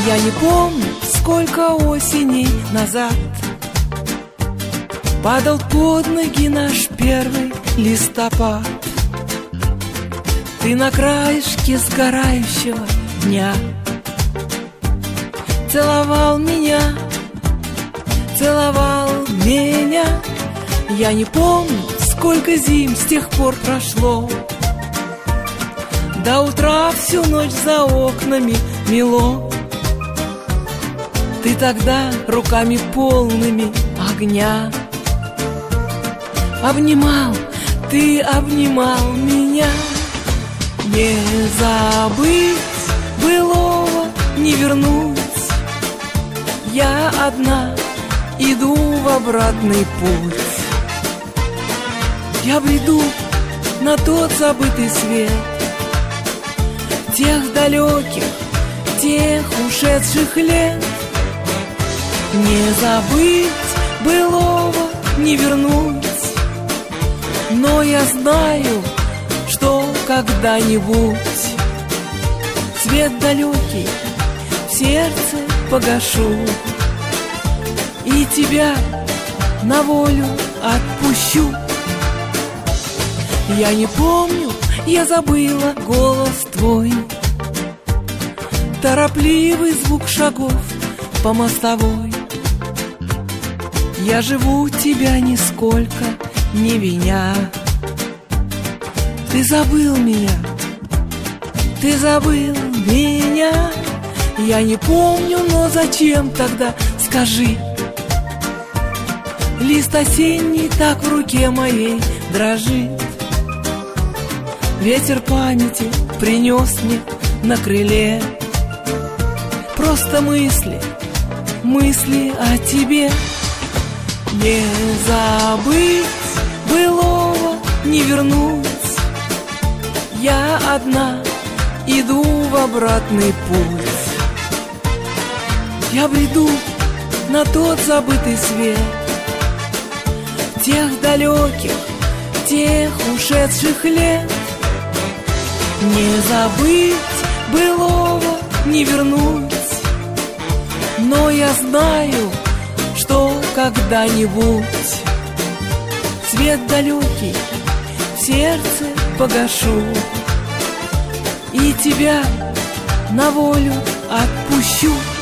Я не помню, сколько осеней назад падал под ноги наш первый листопад. Ты на краешке сгорающего дня целовал меня, целовал меня. Я не помню, сколько зим с тех пор прошло. До утра всю ночь за окнами мело. Ты тогда руками полными огня обнимал, ты обнимал меня. Не забыть былого, не вернуть. Я одна иду в обратный путь. Я бреду на тот забытый свет тех далеких, тех ушедших лет. Не забыть былого, не вернуть. Но я знаю, что когда-нибудь свет далекий в сердце погашу и тебя на волю отпущу. Я не помню, я забыла голос твой, торопливый звук шагов по мостовой. Я живу тебя нисколько не виня. Ты забыл меня, ты забыл меня. Я не помню, но зачем тогда, скажи? Лист осенний так в руке моей дрожит. Ветер памяти принес мне на крыле просто мысли, мысли о тебе. Не забыть былого, не вернуть. Я одна иду в обратный путь. Я бреду на тот забытый свет тех далеких, тех ушедших лет. Не забыть былого, не вернуть. Но я знаю, что когда-нибудь свет далекий в сердце погашу и тебя на волю отпущу.